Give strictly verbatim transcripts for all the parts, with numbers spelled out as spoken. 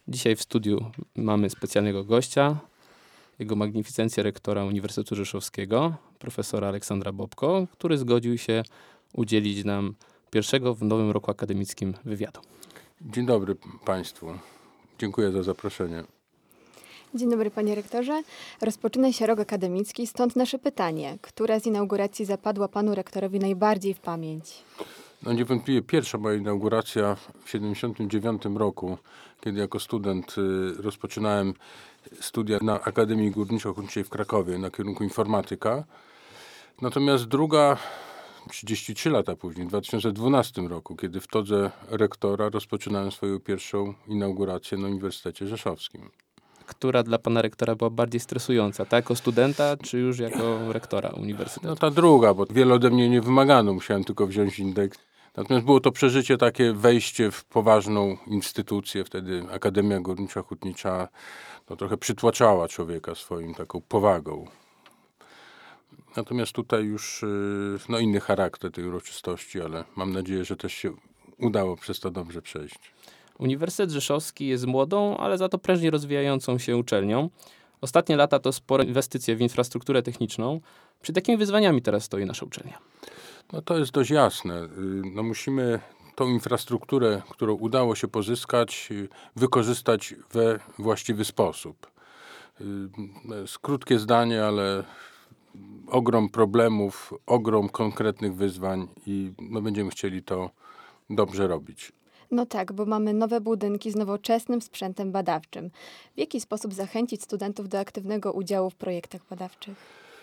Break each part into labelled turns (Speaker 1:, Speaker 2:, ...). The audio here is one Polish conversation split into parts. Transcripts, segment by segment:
Speaker 1: Dzisiaj w studiu mamy specjalnego gościa, jego magnificencję rektora Uniwersytetu Rzeszowskiego, profesora Aleksandra Bobko, który zgodził się udzielić nam pierwszego w nowym roku akademickim wywiadu.
Speaker 2: Dzień dobry Państwu. Dziękuję za zaproszenie.
Speaker 3: Dzień dobry panie rektorze. Rozpoczyna się rok akademicki, stąd nasze pytanie. Która z inauguracji zapadła panu rektorowi najbardziej w pamięć?
Speaker 2: No niewątpliwie pierwsza moja inauguracja w tysiąc dziewięćset siedemdziesiątym dziewiątym roku, kiedy jako student y, rozpoczynałem studia na Akademii Górniczo-Hutniczej w Krakowie na kierunku informatyka. Natomiast druga, trzydzieści trzy lata później, w dwa tysiące dwunastym roku, kiedy w todze rektora rozpoczynałem swoją pierwszą inaugurację na Uniwersytecie Rzeszowskim.
Speaker 1: Która dla pana rektora była bardziej stresująca, tak? Jako studenta, czy już jako rektora uniwersytetu?
Speaker 2: No ta druga, bo wiele ode mnie nie wymagano, musiałem tylko wziąć indeks. Natomiast było to przeżycie, takie wejście w poważną instytucję. Wtedy Akademia Górniczo-Hutnicza no, trochę przytłaczała człowieka swoim taką powagą. Natomiast tutaj już no, inny charakter tej uroczystości, ale mam nadzieję, że też się udało przez to dobrze przejść.
Speaker 1: Uniwersytet Rzeszowski jest młodą, ale za to prężnie rozwijającą się uczelnią. Ostatnie lata to spore inwestycje w infrastrukturę techniczną. Przed jakimi wyzwaniami teraz stoi nasza uczelnia?
Speaker 2: No to jest dość jasne. No musimy tą infrastrukturę, którą udało się pozyskać, wykorzystać we właściwy sposób. To jest krótkie zdanie, ale ogrom problemów, ogrom konkretnych wyzwań i no będziemy chcieli to dobrze robić.
Speaker 3: No tak, bo mamy nowe budynki z nowoczesnym sprzętem badawczym. W jaki sposób zachęcić studentów do aktywnego udziału w projektach badawczych?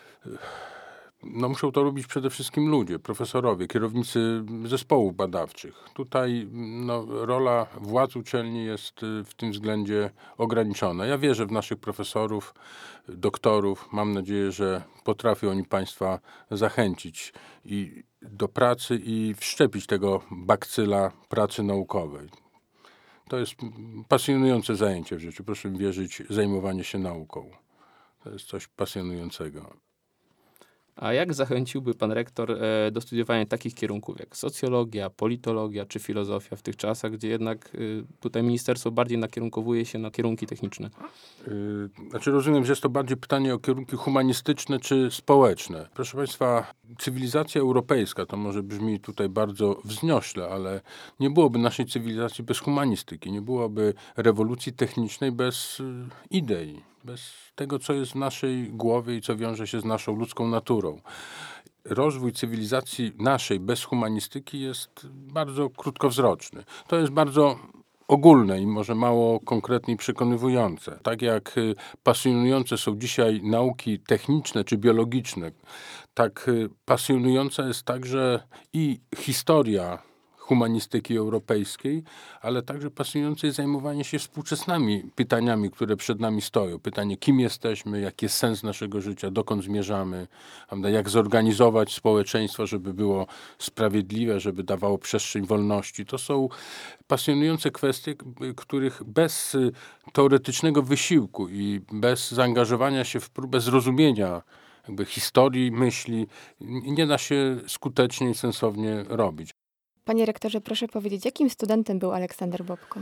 Speaker 2: No muszą to robić przede wszystkim ludzie, profesorowie, kierownicy zespołów badawczych. Tutaj no, rola władz uczelni jest w tym względzie ograniczona. Ja wierzę w naszych profesorów, doktorów. Mam nadzieję, że potrafią oni Państwa zachęcić i do pracy i wszczepić tego bakcyla pracy naukowej. To jest pasjonujące zajęcie w życiu. Proszę mi wierzyć, zajmowanie się nauką. To jest coś pasjonującego.
Speaker 1: A jak zachęciłby pan rektor e, do studiowania takich kierunków jak socjologia, politologia czy filozofia w tych czasach, gdzie jednak y, tutaj ministerstwo bardziej nakierunkowuje się na kierunki techniczne?
Speaker 2: Yy, znaczy rozumiem, że jest to bardziej pytanie o kierunki humanistyczne czy społeczne. Proszę Państwa, cywilizacja europejska, to może brzmi tutaj bardzo wzniośle, ale nie byłoby naszej cywilizacji bez humanistyki, nie byłoby rewolucji technicznej bez y, idei. Bez tego, co jest w naszej głowie i co wiąże się z naszą ludzką naturą. Rozwój cywilizacji naszej bez humanistyki jest bardzo krótkowzroczny. To jest bardzo ogólne i może mało konkretnie i przekonywujące. Tak jak pasjonujące są dzisiaj nauki techniczne czy biologiczne, tak pasjonująca jest także i historia humanistyki europejskiej, ale także pasjonujące jest zajmowanie się współczesnymi pytaniami, które przed nami stoją. Pytanie, kim jesteśmy, jaki jest sens naszego życia, dokąd zmierzamy, jak zorganizować społeczeństwo, żeby było sprawiedliwe, żeby dawało przestrzeń wolności. To są pasjonujące kwestie, których bez teoretycznego wysiłku i bez zaangażowania się w próbę zrozumienia jakby historii, myśli, nie da się skutecznie i sensownie robić.
Speaker 3: Panie rektorze, proszę powiedzieć, jakim studentem był Aleksander Bobko?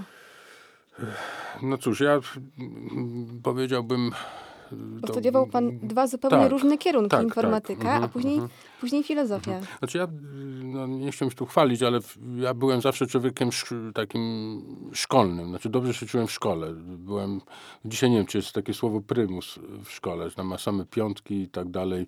Speaker 2: No cóż, ja powiedziałbym...
Speaker 3: Bo studiował pan dwa zupełnie
Speaker 2: tak,
Speaker 3: różne kierunki, tak, informatyka,
Speaker 2: tak. Mhm,
Speaker 3: a później,
Speaker 2: mhm.
Speaker 3: później filozofia.
Speaker 2: Mhm. Znaczy ja, no nie chciałem się tu chwalić, ale ja byłem zawsze człowiekiem sz- takim szkolnym. Znaczy dobrze się czułem w szkole. Byłem, dzisiaj nie wiem, czy jest takie słowo prymus w szkole, że tam ma same piątki i tak dalej.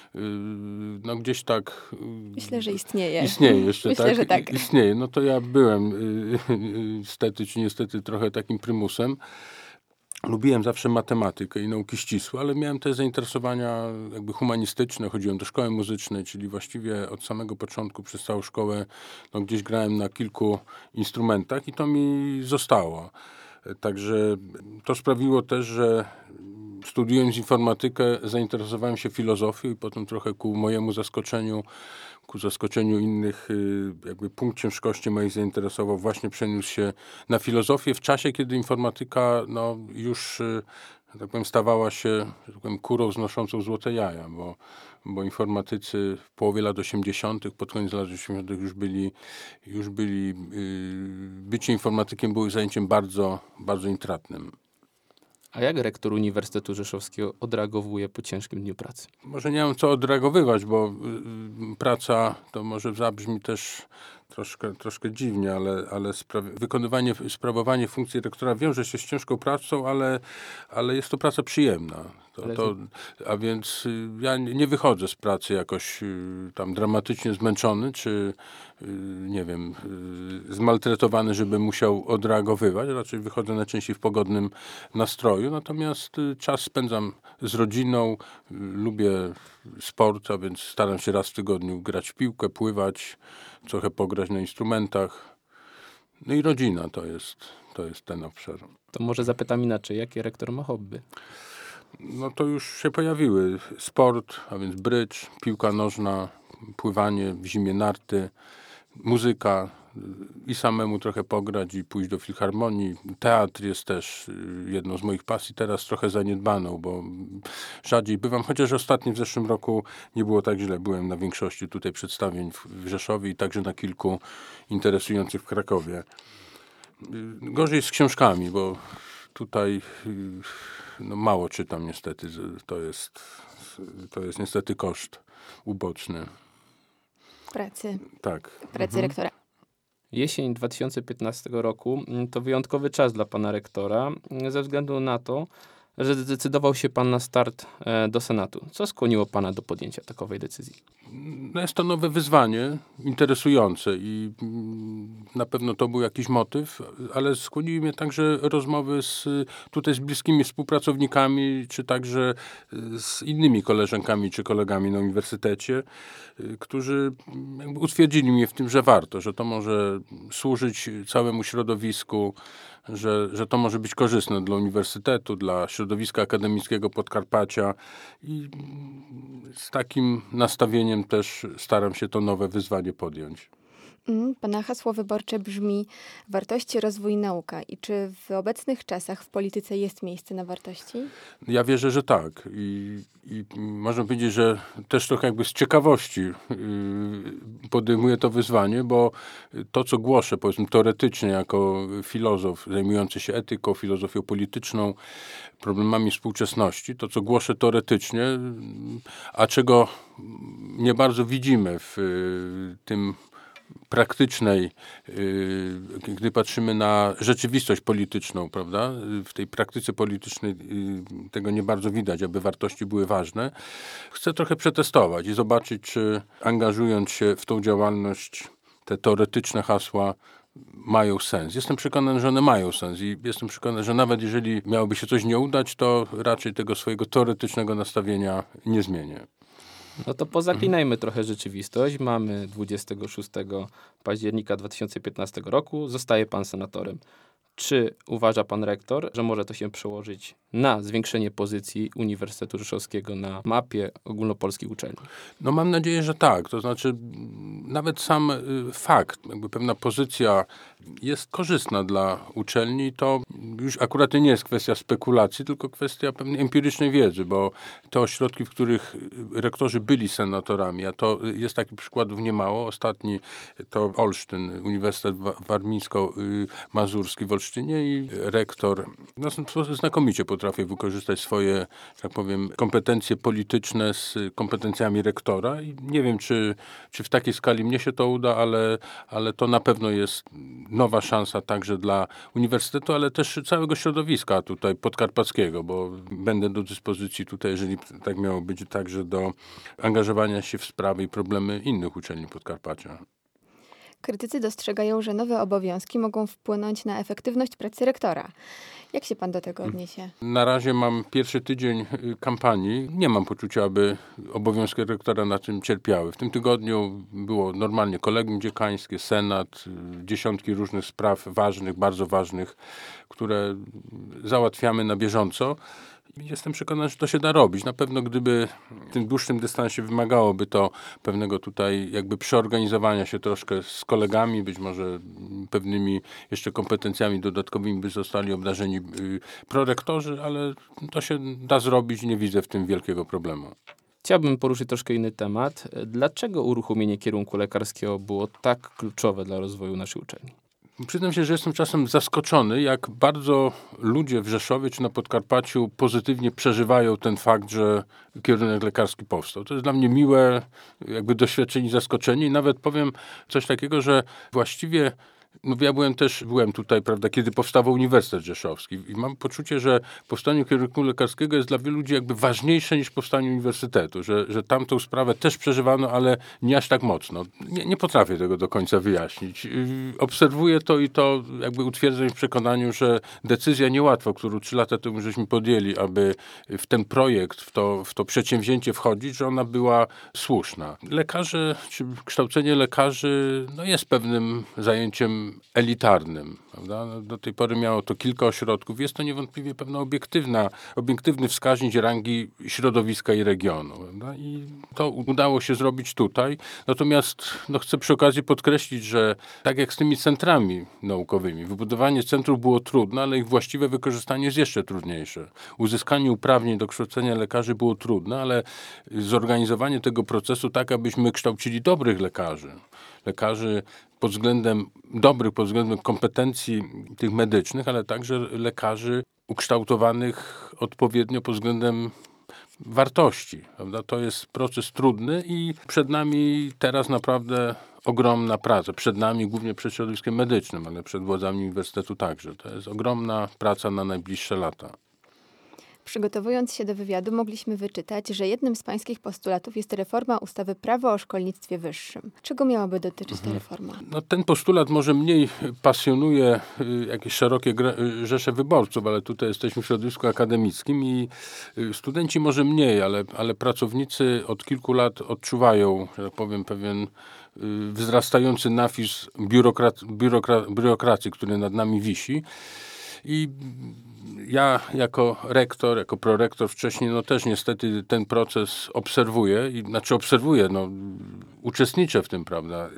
Speaker 2: No gdzieś tak...
Speaker 3: Myślę, że istnieje.
Speaker 2: Istnieje jeszcze,
Speaker 3: Myślę,
Speaker 2: tak?
Speaker 3: że tak.
Speaker 2: Istnieje. No to ja byłem niestety czy niestety trochę takim prymusem. Lubiłem zawsze matematykę i nauki ścisłe, ale miałem też zainteresowania jakby humanistyczne. Chodziłem do szkoły muzycznej, czyli właściwie od samego początku przez całą szkołę no, gdzieś grałem na kilku instrumentach i to mi zostało. Także to sprawiło też, że studiując informatykę zainteresowałem się filozofią i potem trochę ku mojemu zaskoczeniu, ku zaskoczeniu innych, jakby punkt ciężkości moich zainteresował, właśnie przeniósł się na filozofię w czasie, kiedy informatyka no, już, tak powiem, stawała się, że tak powiem, kurą znoszącą złote jaja, bo bo informatycy w połowie lat osiemdziesiątych, pod koniec lat osiemdziesiątych już byli, już byli, yy, bycie informatykiem było zajęciem bardzo, bardzo intratnym.
Speaker 1: A jak rektor Uniwersytetu Rzeszowskiego odreagowuje po ciężkim dniu pracy?
Speaker 2: Może nie mam co odreagowywać, bo y, praca to może zabrzmi też troszkę, troszkę dziwnie, ale, ale spra- wykonywanie, sprawowanie funkcji rektora wiąże się z ciężką pracą, ale, ale jest to praca przyjemna. To, to, a więc y, ja nie wychodzę z pracy jakoś y, tam dramatycznie zmęczony, czy y, nie wiem, y, zmaltretowany, żeby musiał odreagowywać. Raczej wychodzę najczęściej w pogodnym nastroju, natomiast y, czas spędzam z rodziną, y, lubię sport, a więc staram się raz w tygodniu grać w piłkę, pływać, trochę pograć na instrumentach. No i rodzina to jest, to jest ten obszar.
Speaker 1: To może zapytam inaczej, jakie rektor ma hobby?
Speaker 2: No to już się pojawiły. Sport, a więc brydż, piłka nożna, pływanie, w zimie narty, muzyka i samemu trochę pograć i pójść do filharmonii. Teatr jest też jedną z moich pasji, teraz trochę zaniedbaną, bo rzadziej bywam, chociaż ostatnio w zeszłym roku nie było tak źle. Byłem na większości tutaj przedstawień w Rzeszowie i także na kilku interesujących w Krakowie. Gorzej z książkami, bo tutaj no, mało czytam niestety. To jest, to jest niestety koszt uboczny.
Speaker 3: Pracy,
Speaker 2: Tak.
Speaker 3: pracy
Speaker 2: Mhm.
Speaker 3: rektora.
Speaker 1: Jesień dwa tysiące piętnastego roku to wyjątkowy czas dla pana rektora, ze względu na to, że zdecydował się pan na start e, do Senatu. Co skłoniło pana do podjęcia takowej decyzji?
Speaker 2: No jest to nowe wyzwanie, interesujące i mm, na pewno to był jakiś motyw, ale skłoniły mnie także rozmowy z, tutaj z bliskimi współpracownikami, czy także z innymi koleżankami czy kolegami na uniwersytecie, y, którzy jakby utwierdzili mnie w tym, że warto, że to może służyć całemu środowisku, że, że to może być korzystne dla uniwersytetu, dla środowiska akademickiego Podkarpacia i z takim nastawieniem też staram się to nowe wyzwanie podjąć.
Speaker 3: Mm, Pana hasło wyborcze brzmi wartości, rozwój, nauka. I czy w obecnych czasach w polityce jest miejsce na wartości?
Speaker 2: Ja wierzę, że tak. I, i można powiedzieć, że też trochę jakby z ciekawości yy, podejmuję to wyzwanie, bo to, co głoszę, powiedzmy teoretycznie jako filozof zajmujący się etyką, filozofią polityczną, problemami współczesności, to, co głoszę teoretycznie, a czego nie bardzo widzimy w yy, tym praktycznej, yy, gdy patrzymy na rzeczywistość polityczną, prawda? W tej praktyce politycznej yy, tego nie bardzo widać, aby wartości były ważne. Chcę trochę przetestować i zobaczyć, czy angażując się w tą działalność, te teoretyczne hasła mają sens. Jestem przekonany, że one mają sens i jestem przekonany, że nawet jeżeli miałoby się coś nie udać, to raczej tego swojego teoretycznego nastawienia nie zmienię.
Speaker 1: No to pozaklinajmy trochę rzeczywistość. Mamy dwudziestego szóstego października dwa tysiące piętnastego roku. Zostaje pan senatorem. Czy uważa pan rektor, że może to się przełożyć na zwiększenie pozycji Uniwersytetu Rzeszowskiego na mapie ogólnopolskich uczelni?
Speaker 2: No mam nadzieję, że tak. To znaczy nawet sam y, fakt, jakby pewna pozycja jest korzystna dla uczelni, to już akurat nie jest kwestia spekulacji, tylko kwestia pewnej empirycznej wiedzy, bo te ośrodki, w których rektorzy byli senatorami, a to jest takich przykładów niemało. Ostatni to Olsztyn, Uniwersytet Warmińsko-Mazurski w Olsztynie i rektor no, znakomicie potrafi wykorzystać swoje, tak powiem, kompetencje polityczne z kompetencjami rektora i nie wiem, czy, czy w takiej skali mnie się to uda, ale, ale to na pewno jest nowa szansa także dla uniwersytetu, ale też całego środowiska tutaj podkarpackiego, bo będę do dyspozycji tutaj, jeżeli tak miało być, także do angażowania się w sprawy i problemy innych uczelni Podkarpacia.
Speaker 3: Krytycy dostrzegają, że nowe obowiązki mogą wpłynąć na efektywność pracy rektora. Jak się pan do tego odniesie?
Speaker 2: Na razie mam pierwszy tydzień y, kampanii. Nie mam poczucia, aby obowiązki rektora na tym cierpiały. W tym tygodniu było normalnie kolegium dziekańskie, senat, y, dziesiątki różnych spraw ważnych, bardzo ważnych, które załatwiamy na bieżąco. Jestem przekonany, że to się da robić. Na pewno gdyby w tym dłuższym dystansie wymagałoby to pewnego tutaj jakby przeorganizowania się troszkę z kolegami, być może pewnymi jeszcze kompetencjami dodatkowymi by zostali obdarzeni y, prorektorzy, ale to się da zrobić i nie widzę w tym wielkiego problemu.
Speaker 1: Chciałbym poruszyć troszkę inny temat. Dlaczego uruchomienie kierunku lekarskiego było tak kluczowe dla rozwoju naszej uczelni?
Speaker 2: Przyznam się, że jestem czasem zaskoczony, jak bardzo ludzie w Rzeszowie czy na Podkarpaciu pozytywnie przeżywają ten fakt, że kierunek lekarski powstał. To jest dla mnie miłe jakby doświadczenie i zaskoczenie i nawet powiem coś takiego, że właściwie no ja byłem też, byłem tutaj, prawda, kiedy powstawał Uniwersytet Rzeszowski i mam poczucie, że powstanie kierunku lekarskiego jest dla wielu ludzi jakby ważniejsze niż powstanie uniwersytetu, że, że tamtą sprawę też przeżywano, ale nie aż tak mocno. Nie, nie potrafię tego do końca wyjaśnić. Yy, obserwuję to i to jakby utwierdzam w przekonaniu, że decyzja niełatwa, którą trzy lata temu żeśmy podjęli, aby w ten projekt, w to, w to przedsięwzięcie wchodzić, że ona była słuszna. Lekarze, czy kształcenie lekarzy no jest pewnym zajęciem elitarnym. Prawda? No, do tej pory miało to kilka ośrodków. Jest to niewątpliwie pewna obiektywna, obiektywny wskaźnik rangi środowiska i regionu. Prawda? I to udało się zrobić tutaj. Natomiast no, chcę przy okazji podkreślić, że tak jak z tymi centrami naukowymi, wybudowanie centrów było trudne, ale ich właściwe wykorzystanie jest jeszcze trudniejsze. Uzyskanie uprawnień do kształcenia lekarzy było trudne, ale zorganizowanie tego procesu tak, abyśmy kształcili dobrych lekarzy. Lekarzy pod względem dobrych, pod względem kompetencji tych medycznych, ale także lekarzy ukształtowanych odpowiednio pod względem wartości. Prawda? To jest proces trudny i przed nami teraz naprawdę ogromna praca. Przed nami, głównie przed środowiskiem medycznym, ale przed władzami uniwersytetu także. To jest ogromna praca na najbliższe lata.
Speaker 3: Przygotowując się do wywiadu, mogliśmy wyczytać, że jednym z pańskich postulatów jest reforma ustawy Prawo o szkolnictwie wyższym. Czego miałaby dotyczyć ta reforma?
Speaker 2: No, ten postulat może mniej pasjonuje y, jakieś szerokie gre, y, rzesze wyborców, ale tutaj jesteśmy w środowisku akademickim i y, studenci może mniej, ale, ale pracownicy od kilku lat odczuwają, że tak powiem, pewien y, wzrastający napis biurokrat, biurokra, biurokracji, który nad nami wisi. I ja jako rektor, jako prorektor wcześniej, no też niestety ten proces obserwuję, i, znaczy obserwuję, no uczestniczę w tym, prawda.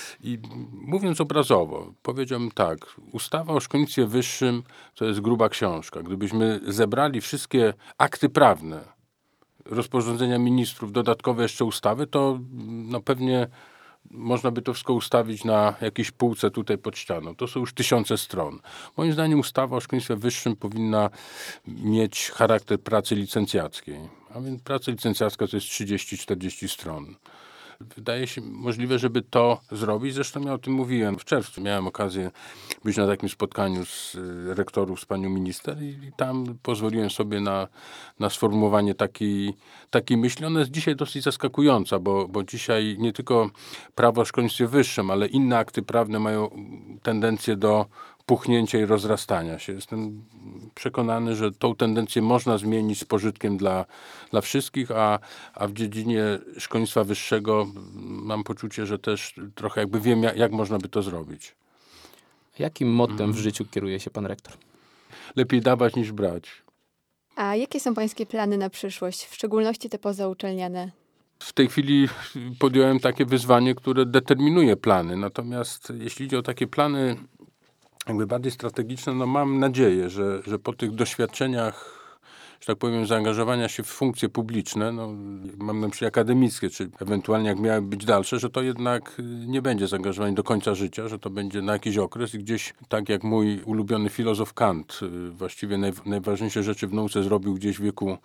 Speaker 2: I mówiąc obrazowo, powiedziałbym tak, ustawa o szkolnictwie wyższym to jest gruba książka. Gdybyśmy zebrali wszystkie akty prawne, rozporządzenia ministrów, dodatkowe jeszcze ustawy, to no pewnie można by to wszystko ustawić na jakiejś półce tutaj pod ścianą. To są już tysiące stron. Moim zdaniem ustawa o szkolnictwie wyższym powinna mieć charakter pracy licencjackiej. A więc praca licencjacka to jest trzydzieści czterdzieści stron. Wydaje się możliwe, żeby to zrobić. Zresztą ja o tym mówiłem w czerwcu. Miałem okazję być na takim spotkaniu z rektorów, z panią minister i, i tam pozwoliłem sobie na, na sformułowanie takiej, takiej myśli. Ona jest dzisiaj dosyć zaskakująca, bo, bo dzisiaj nie tylko prawo o szkolnictwie wyższym, ale inne akty prawne mają tendencję do puchnięcia i rozrastania się. Jestem przekonany, że tą tendencję można zmienić z pożytkiem dla, dla wszystkich, a, a w dziedzinie szkolnictwa wyższego mam poczucie, że też trochę jakby wiem, jak, jak można by to zrobić.
Speaker 1: Jakim mottem w życiu kieruje się pan rektor?
Speaker 2: Lepiej dawać niż brać.
Speaker 3: A jakie są pańskie plany na przyszłość, w szczególności te pozauczelniane?
Speaker 2: W tej chwili podjąłem takie wyzwanie, które determinuje plany. Natomiast jeśli idzie o takie plany jakby bardziej strategiczne, no mam nadzieję, że, że po tych doświadczeniach, że tak powiem, zaangażowania się w funkcje publiczne, no, mam na myśli akademickie, czy ewentualnie jak miały być dalsze, że to jednak nie będzie zaangażowanie do końca życia, że to będzie na jakiś okres i gdzieś, tak jak mój ulubiony filozof Kant, właściwie naj, najważniejsze rzeczy w nauce zrobił gdzieś w wieku,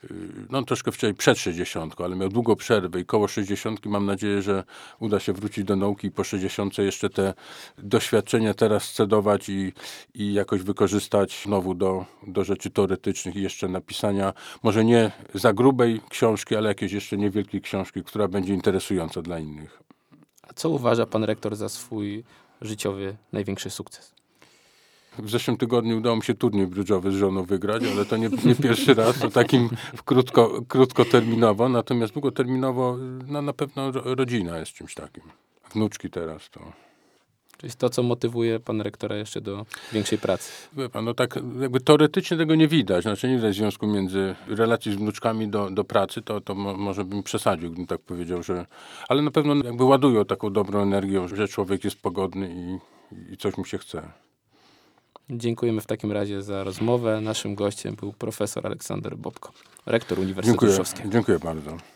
Speaker 2: no troszkę wcześniej, przed sześćdziesiątką, ale miał długą przerwę i koło sześćdziesiątki mam nadzieję, że uda się wrócić do nauki i po sześćdziesiątce jeszcze te doświadczenia teraz scedować i, i jakoś wykorzystać znowu do, do rzeczy teoretycznych i jeszcze napisania może nie za grubej książki, ale jakiejś jeszcze niewielkiej książki, która będzie interesująca dla innych.
Speaker 1: A co uważa pan rektor za swój życiowy największy sukces?
Speaker 2: W zeszłym tygodniu udało mi się turniej brydżowy z żoną wygrać, ale to nie, nie pierwszy raz, to takim krótko, krótkoterminowo, natomiast długoterminowo no, na pewno rodzina jest czymś takim. Wnuczki teraz to...
Speaker 1: Czyli to, co motywuje pan rektora jeszcze do większej pracy.
Speaker 2: Wie pan, no tak jakby teoretycznie tego nie widać, znaczy nie widać związku między relacji z wnuczkami do, do pracy, to, to mo, może bym przesadził, gdybym tak powiedział, że... Ale na pewno jakby ładują taką dobrą energią, że człowiek jest pogodny i, i coś mu się chce.
Speaker 1: Dziękujemy w takim razie za rozmowę. Naszym gościem był profesor Aleksander Bobko, rektor Uniwersytetu
Speaker 2: Dziękuję,
Speaker 1: Rzeszowskiego.
Speaker 2: dziękuję bardzo.